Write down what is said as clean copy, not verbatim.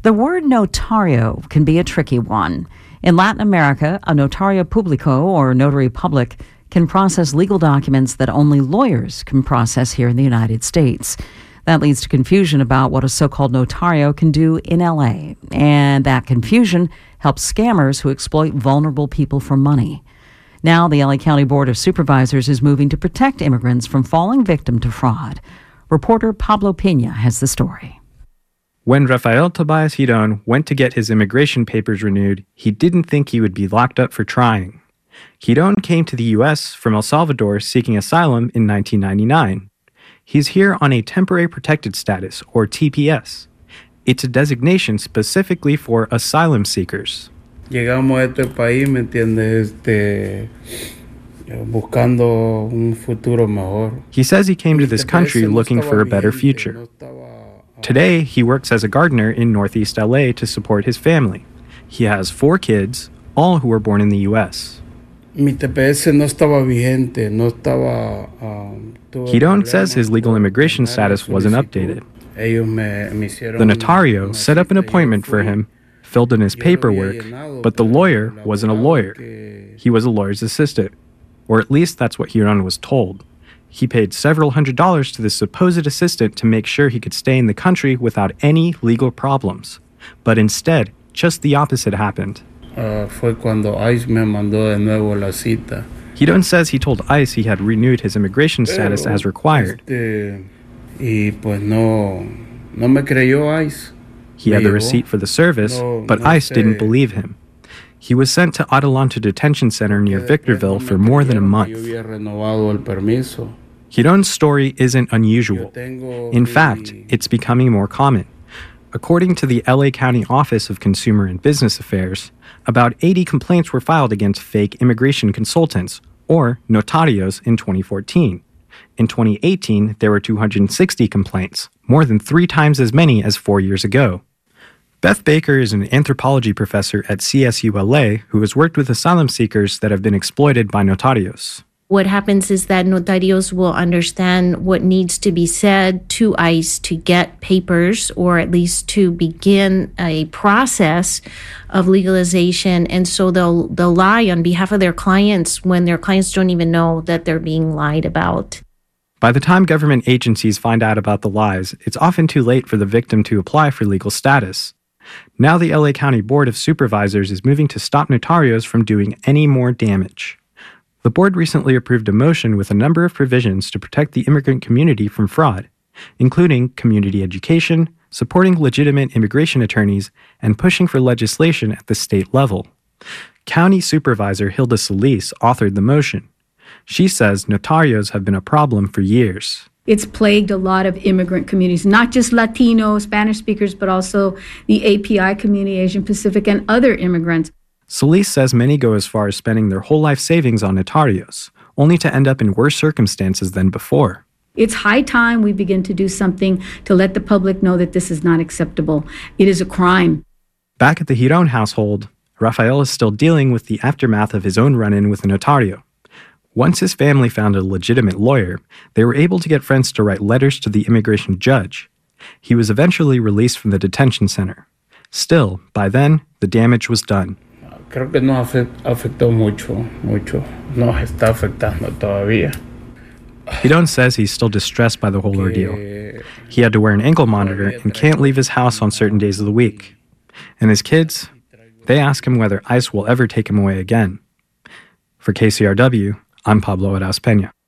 The word notario can be a tricky one. In Latin America, a notario publico, or notary public, can process legal documents that only lawyers can process here in the United States. That leads to confusion about what a so-called notario can do in L.A., and that confusion helps scammers who exploit vulnerable people for money. Now, the L.A. County Board of Supervisors is moving to protect immigrants from falling victim to fraud. Reporter Pablo Pena has the story. When Rafael Tobias Giron went to get his immigration papers renewed, he didn't think he would be locked up for trying. Giron came to the U.S. from El Salvador seeking asylum in 1999. He's here on a temporary protected status, or TPS. It's a designation specifically for asylum seekers. Llegamos a este país, ¿me entiendes? Buscando un futuro mejor. He says he came to this country looking for a better future. Today, he works as a gardener in Northeast LA to support his family. He has 4 kids, all who were born in the U.S. Mi TPS no estaba vigente, no estaba. Giron says his legal immigration status wasn't updated. The notario set up an appointment for him, filled in his paperwork, but the lawyer wasn't a lawyer. He was a lawyer's assistant, or at least that's what Giron was told. He paid several $100s to this supposed assistant to make sure he could stay in the country without any legal problems. But instead, just the opposite happened. Fue cuando ICE me mandó de nuevo la cita. Giron says he told ICE he had renewed his immigration status as required. Y pues no me creyó ICE. He had the receipt for the service, but ICE didn't believe him. He was sent to Adelanto Detention Center near Victorville for more than a month. Giron's story isn't unusual. In fact, it's becoming more common. According to the LA County Office of Consumer and Business Affairs, about 80 complaints were filed against fake immigration consultants, or notarios, in 2014. In 2018, there were 260 complaints, more than 3 times as many as 4 years ago. Beth Baker is an anthropology professor at CSULA who has worked with asylum seekers that have been exploited by notarios. What happens is that notarios will understand what needs to be said to ICE to get papers, or at least to begin a process of legalization. And so they'll lie on behalf of their clients when their clients don't even know that they're being lied about. By the time government agencies find out about the lies, it's often too late for the victim to apply for legal status. Now the LA County Board of Supervisors is moving to stop notarios from doing any more damage. The board recently approved a motion with a number of provisions to protect the immigrant community from fraud, including community education, supporting legitimate immigration attorneys, and pushing for legislation at the state level. County Supervisor Hilda Solis authored the motion. She says notarios have been a problem for years. It's plagued a lot of immigrant communities, not just Latino, Spanish speakers, but also the API community, Asian Pacific, and other immigrants. Solis says many go as far as spending their whole life savings on notarios, only to end up in worse circumstances than before. It's high time we begin to do something to let the public know that this is not acceptable. It is a crime. Back at the Giron household, Rafael is still dealing with the aftermath of his own run-in with a notario. Once his family found a legitimate lawyer, they were able to get friends to write letters to the immigration judge. He was eventually released from the detention center. Still, by then, the damage was done. Creo que no afectó mucho. Nos está afectando todavía. Giron says he's still distressed by the whole ordeal. He had to wear an ankle monitor and can't leave his house on certain days of the week. And his kids, they ask him whether ICE will ever take him away again. For KCRW, I'm Pablo Arauz Peña.